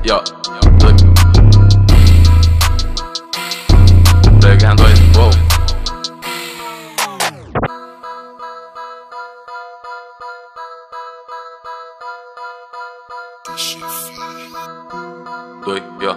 Yo, Black and white, wow. Doi, yo.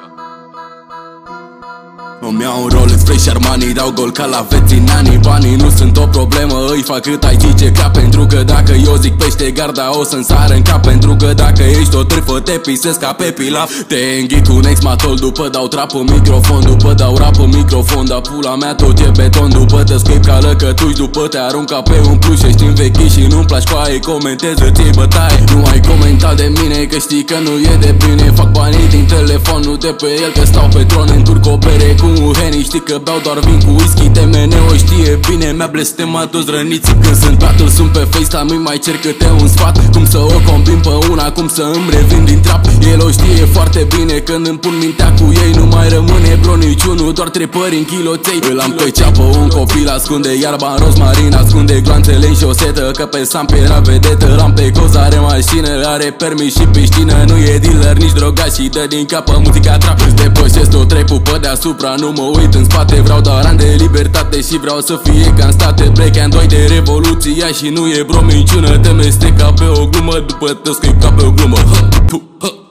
Îmi iau un Rolex spre Armani, dau gol ca la veținanii. Banii nu sunt o problemă, îi fac cât ai zice ca. Pentru că dacă eu zic pește garda o să-mi sară în cap. Pentru că dacă ești o trâfă te pisesc ca pe pilaf. Te înghit cu un ex-matol, după dau trap în microfon. După dau rap în microfon, dar pula mea tot e beton. După te scrip ca lăcătuși, după te arunc ca pe un pluș. Ești învechit și nu-mi placi coaie, comentez, îți iei bătaie. Nu ai comentat de mine că știi că nu e de bine. Fac banii din telefon, nu de pe el că stau pe tron. Înturc o bere cu un Henny, știi că beau doar vin cu whisky. TMN o știe bine, mi-a blestemat toți răniții. Când sunt battle, sunt pe FaceTime, îi mai cer câte un sfat. Cum să o combin pe una, cum să îmi revin din trap. El o știe foarte bine, când îmi pun mintea cu ei nu mai rămâne bro niciunul, doar trepări în kiloței. Îl am pe ceapă, un copil ascunde iarba în rozmarin, ascunde gloanțele în șosetă, că pe Samp era vedetă. L-am pe coz, are mașină, are permis și piscină. Nu e dealer, nici drogat și dă din capă muzica trap. Îți depășesc tot trepul pe deasupra, nu mă uit în spate. Vreau doar ani de libertate și vreau să fie ca în state. Black and white de revoluția și nu e bro minciună. Te mesteca pe o glumă, după te scrip ca pe o glumă.